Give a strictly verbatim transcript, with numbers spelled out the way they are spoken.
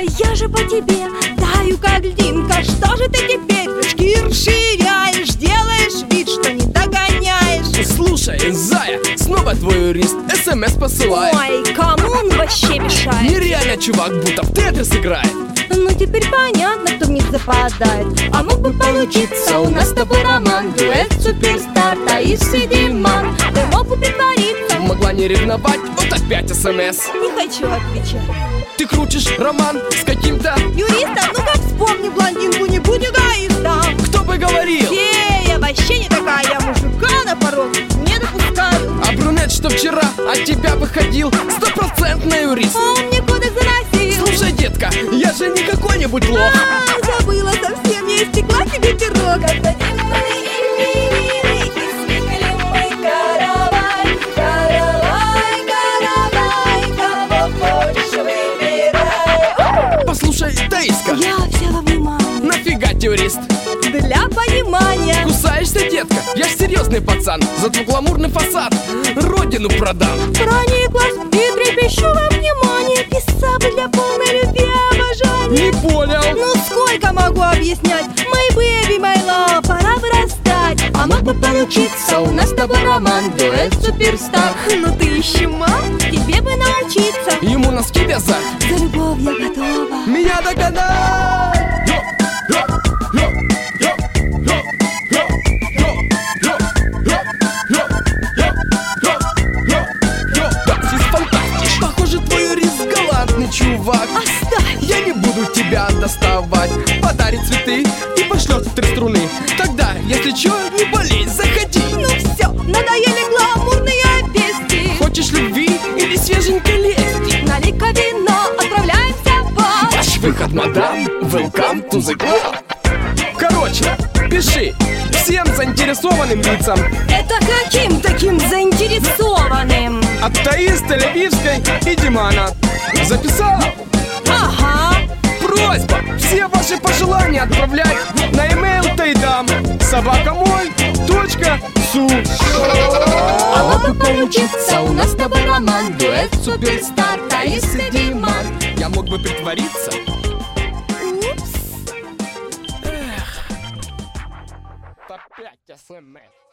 я же по тебе таю как льдинка. Что же ты теперь прыжки расширяешь, делаешь вид, что не догоняешь? Слушай, зая, снова твой юрист СМС посылает. Ой, кому он вообще мешает? Нереально, чувак, будто в Тетрис играет. Ну теперь понятно, кто в них западает. А мог бы получиться у нас с тобой роман, дуэт суперстар, Таис и Диман. Ты мог бы притвориться. Могла не ревновать, вот опять СМС. Не хочу отвечать. Ты крутишь роман с каким-то юристом, ну как вспомни блондинку, не будь эгоистом. Кто бы говорил? Эй, я вообще не такая, я мужика на порог не допускаю. А брюнет, что вчера от тебя выходил, стопроцентный юрист. А он мне кодекс заносил. Слушай, детка, я же не какой-нибудь лох. А, забыла совсем, я испекла тебе пирог. Послушай, Таиска, Я вся во внимании. нафига юрист? Для понимания. Кусаешься, детка? Я ж серьезный пацан. За твой гламурный фасад родину продам. Прониклась и трепещу во внимание. Писал бы для полной любви и обожания. Не понял. Ну сколько могу объяснять? My baby, my love, пора вырастать. А мог бы получиться у нас с тобой роман, дуэт суперстар. Ну ты еще мал, тебе бы научиться. Ему носки вязать, За любовь я готова. меня догадать. Похоже, твой юрист галантный чувак. Оставь. Я не буду тебя доставать. Подарит цветы и пошлет в три струны. Тогда, если чё, не болей, заходи. Ну все, надоели гламурные песни. Хочешь любви или свеженькой лести? Налей-ка вино, отправляемся в бар. Ваш выход, мадам, welcome to the club. Короче, пиши всем заинтересованным лицам. Это каким таким заинтересованным? От Таис, Тель-Авивской и Димана. Записала? Ага. Просьба, все ваши пожелания отправлять на email тайдам собака мой точка су. А мог бы получиться у нас с тобой роман, дуэт суперстар, Таис и Диман. Я мог бы притвориться. Упс. Опять СМС.